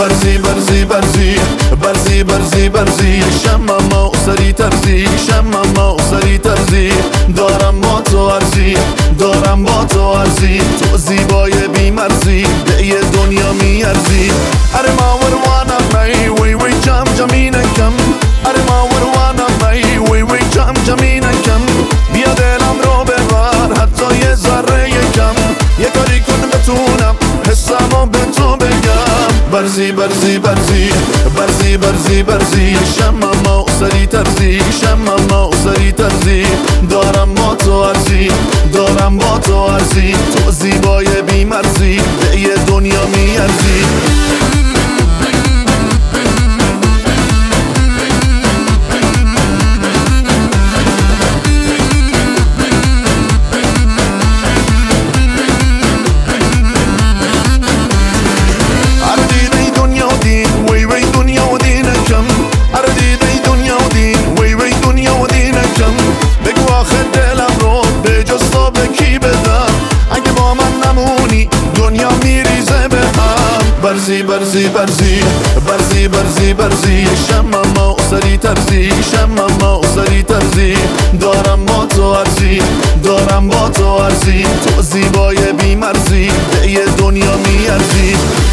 برزی برزی برزی برزی برزی برزی شمم و سری ترزی شمم و سری ترزی دارم با تو عرضی دارم با تو عرضی تو زیبای بیمرزی به یه دنیا میارزی اره ما وروانم می وی وی جم جمینکم اره ما وروانم می وی وی جم جمینکم بیا دلم رو ببر حتی یه ذره کم یه کاری کن بتونم حسمو به تو بگم برزی برزی برزی برزی برزی برزی شمم و سری ترزی شمم و سری ترزی دارم با تو عرضی دارم با تو عرضی تو زیبای بیمرزی به یه دنیا میارزی برزی برزی برزی برزی برزی برزی شمم و سری ترزی شمم و سری ترزی دارم با تو عرضی دارم با تو عرضی تو زیبای بیمرزی به یه دنیا میارزی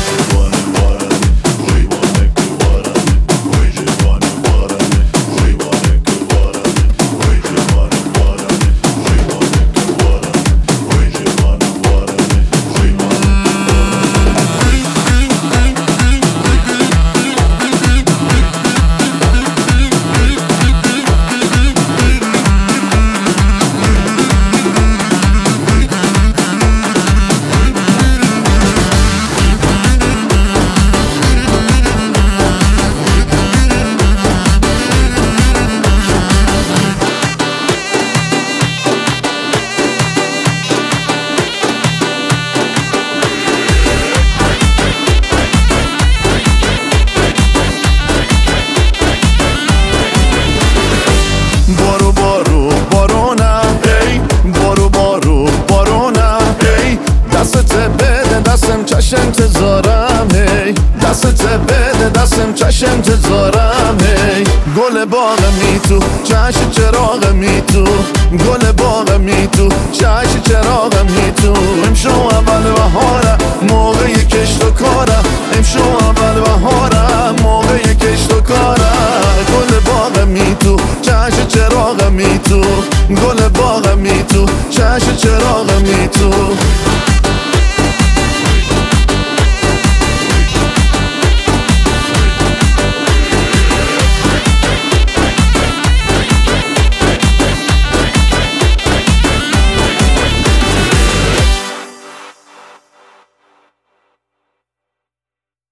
چشم انتظارم هی دستت بده دستم چشم انتظارم هی گل باغ می تو چشم چراغ می تو گل باغ می تو چشم چراغ می تو امشو اول بهاره موقع کشت و کاره امشو اول بهاره موقع کشت و کاره گل باغ می تو چشم چراغ می تو گل باغ می تو چشم چراغ می تو